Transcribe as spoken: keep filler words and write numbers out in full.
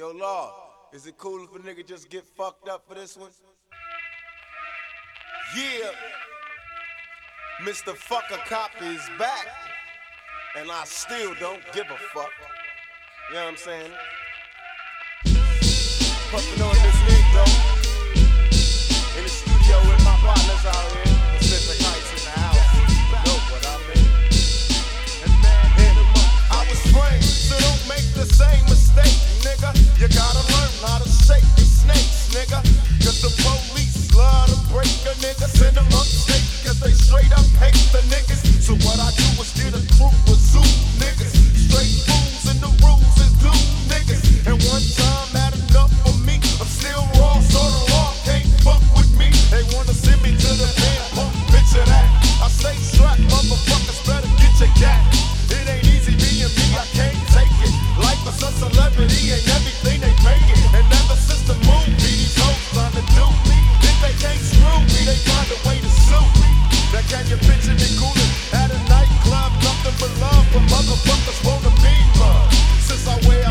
Yo, Law, is it cool if a nigga just get fucked up for this one? Yeah, Mister Fucker Cop is back, and I still don't give a fuck. You know what I'm saying? Puffin' on this league though. In the studio with my partners out here. Pacific Heights in the house. Know what I mean? And man, hit 'em up. I was framed, so don't make the same mistake, nigga. You gotta learn how to shake the snakes, nigga. Cause the police love to break a nigga. Send them upstate, cause they straight up hate the niggas. So what I do is get a crew of zoo niggas. Straight fools and the rules is do niggas. And one time had enough for me. I'm still raw, so the law can't fuck with me. They wanna send me to the pen, pump, picture that. I stay strapped, motherfuckers better get your gat. It ain't easy being me, I can't take it. Life is a celebrity, ain't everything they make it. And ever since the movie, these hoes trying to do me. If they can't screw me, they find a way to sue me. Now can you picture me coolin' at a nightclub? Nothing but love, but motherfuckers wanna be loved. Since I wear